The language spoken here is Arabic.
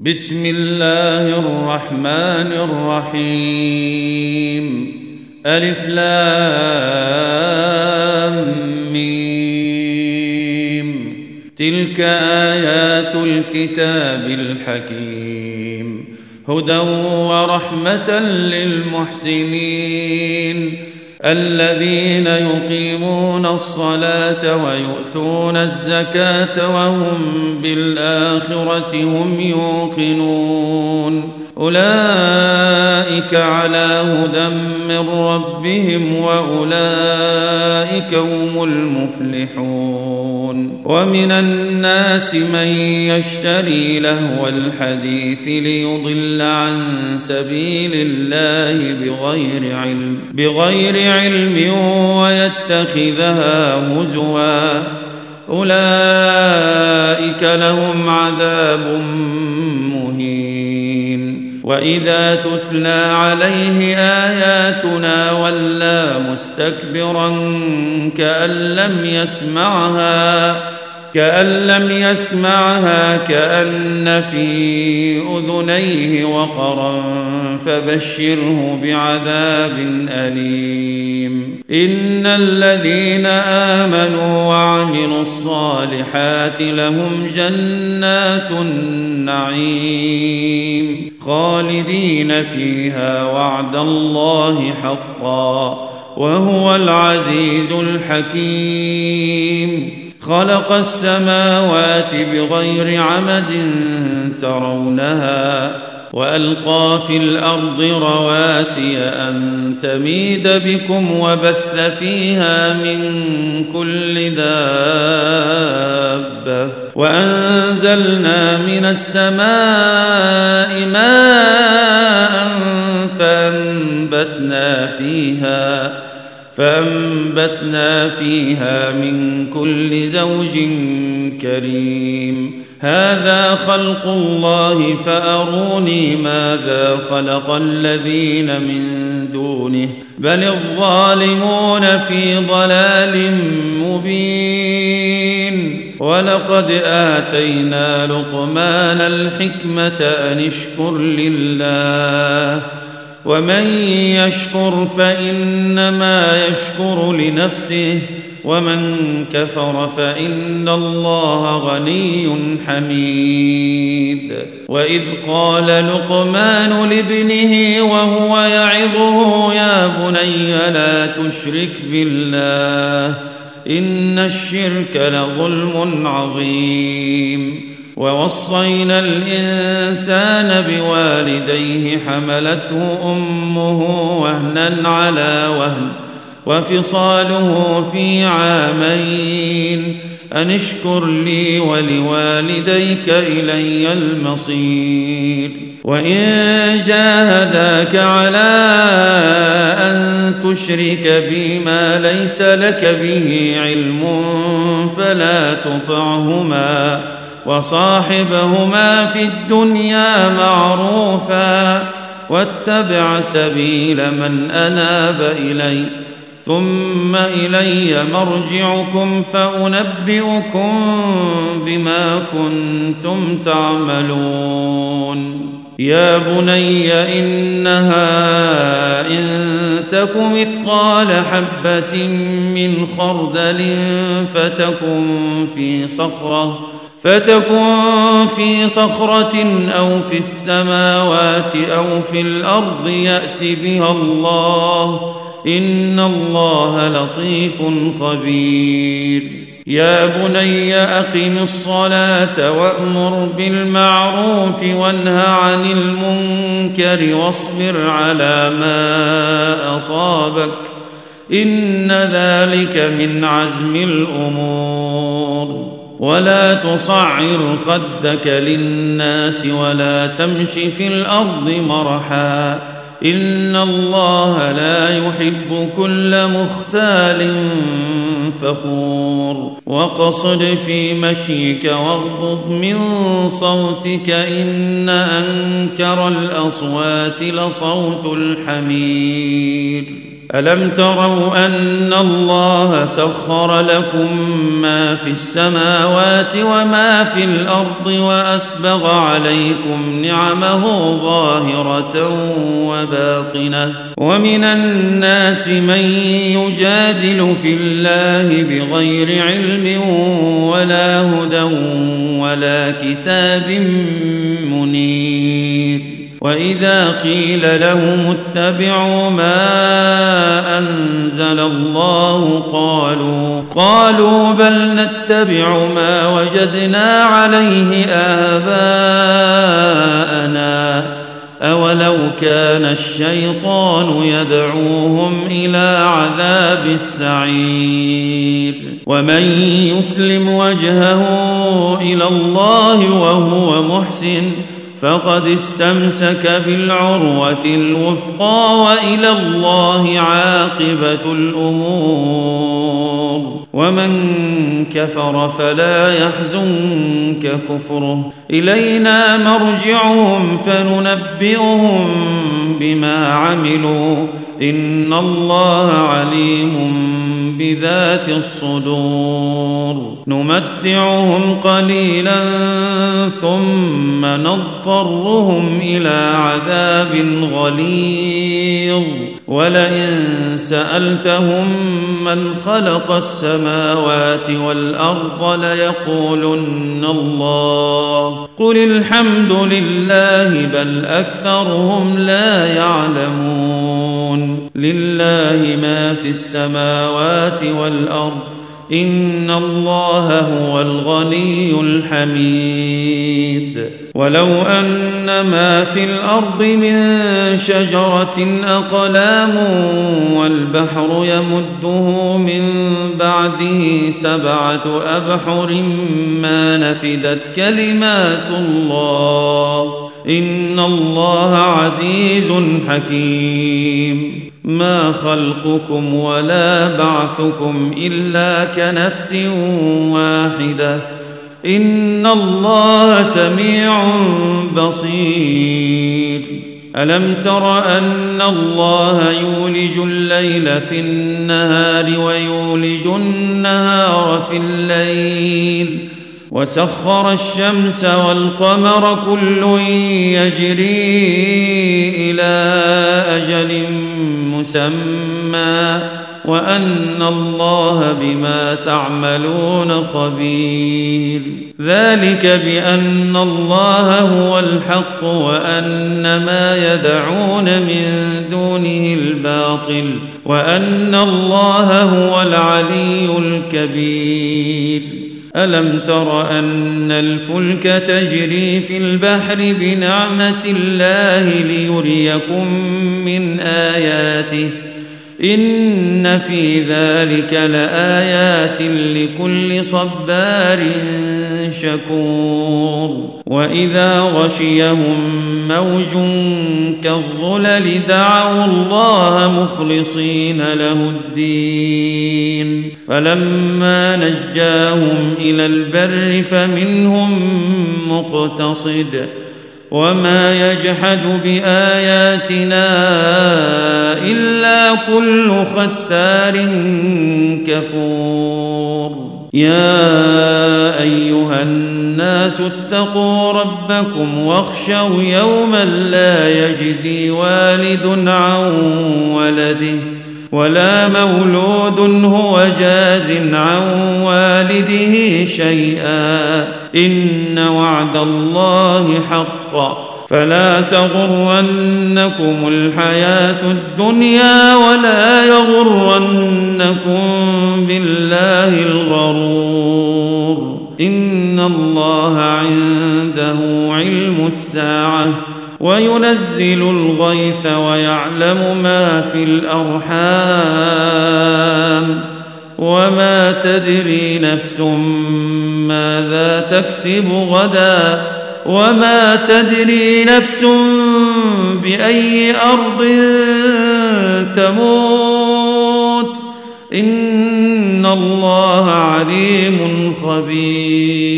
بسم الله الرحمن الرحيم. ألف لام ميم. تلك آيات الكتاب الحكيم، هدى ورحمة للمحسنين الذين يقيمون الصلاة ويؤتون الزكاة وهم بالآخرة هم يوقنون. أولئك على هدى من ربهم وأولئك هم المفلحون. ومن الناس من يشتري لهو الحديث ليضل عن سبيل الله بغير علم ويتخذها هزوا، أولئك لهم عذاب مهين. وإذا تتلى عليه آياتنا ولى مستكبرا كأن لم يسمعها كأن في أذنيه وقرا، فبشره بعذاب أليم. إن الذين آمنوا وعملوا الصالحات لهم جنات النعيم خالدين فيها وعد الله حقا وهو العزيز الحكيم. خلق السماوات بغير عمد ترونها وألقى في الأرض رواسي أن تميد بكم وبث فيها من كل دابة وأنزلنا من السماء ماء فأنبتنا فيها من كل زوج كريم. هذا خلق الله فأروني ماذا خلق الذين من دونه بل الظالمون في ضلال مبين. ولقد آتينا لقمان الحكمة أن اشكر لله، ومن يشكر فإنما يشكر لنفسه، ومن كفر فإن الله غني حميد. وإذ قال لقمان لابنه وهو يعظه يا بني لا تشرك بالله إن الشرك لظلم عظيم. ووصينا الإنسان بوالديه حملته أمه وهنا على وهن وفصاله في عامين أن اشكر لي ولوالديك إلي المصير. وإن جاهداك على أن تشرك بي ما ليس لك به علم فلا تطعهما وصاحبهما في الدنيا معروفا واتبع سبيل من أناب إلي ثم إلي مرجعكم فأنبئكم بما كنتم تعملون. يا بني إنها إن تك مثقال حبة من خردل فتكن في صخرة أو في السماوات أو في الأرض يأت بها الله إن الله لطيف خبير. يا بني أقم الصلاة وأمر بالمعروف وانه عن المنكر واصبر على ما أصابك إن ذلك من عزم الأمور. ولا تصعر خدك للناس ولا تمش في الأرض مرحا إن الله لا يحب كل مختال فخور. وقصد في مشيك واغضض من صوتك إن أنكر الأصوات لصوت الحمير. ألم تروا أن الله سخر لكم ما في السماوات وما في الأرض وأسبغ عليكم نعمه ظاهرة وباطنة ومن الناس من يجادل في الله بغير علم ولا هدى ولا كتاب منير وإذا قيل لهم اتبعوا ما أنزل الله قالوا بل نتبع ما وجدنا عليه آباءنا أولو كان الشيطان يدعوهم إلى عذاب السعير ومن يسلم وجهه إلى الله وهو محسن فقد استمسك بالعروة الوثقى وإلى الله عاقبة الأمور ومن كفر فلا يحزنك كفره إلينا مرجعهم فننبئهم بما عملوا إن الله عليم بذات الصدور نمتعهم قليلا ثم نضطرهم إلى عذاب غليظ ولئن سألتهم من خلق السماوات والأرض ليقولن الله قل الحمد لله بل أكثرهم لا يعلمون لله ما في السماوات والأرض إن الله هو الغني الحميد ولو أن ما في الأرض من شجرة أقلام والبحر يمده من بعده 7 أبحر ما نفدت كلمات الله إن الله عزيز حكيم ما خلقكم ولا بعثكم إلا كنفس واحدة إن الله سميع بصير ألم تر أن الله يولج الليل في النهار ويولج النهار في الليل وسخر الشمس والقمر كل يجري إلى أجل مسمى وأن الله بما تعملون خبير ذلك بأن الله هو الحق وأن ما يدعون من دونه الباطل وأن الله هو العلي الكبير ألم تر أن الفلك تجري في البحر بنعمة الله ليريكم من آياته إن في ذلك لآيات لكل صبار شكور وإذا غشيهم موج كالظلل دعوا الله مخلصين له الدين فلما نجاهم إلى البر فمنهم مقتصد وما يجحد بآياتنا إلا كل ختار كفور يا أيها الناس اتقوا ربكم واخشوا يوما لا يجزي والد عن ولده ولا مولود هو جاز عن والده شيئا إن وعد الله حق فلا تغرنكم الحياة الدنيا ولا يغرنكم بالله الغرور إن الله عنده علم الساعة وينزل الغيث ويعلم ما في الأرحام وما تدري نفس ماذا تكسب غدا وما تدري نفس بأي أرض تموت إن الله عليم خبير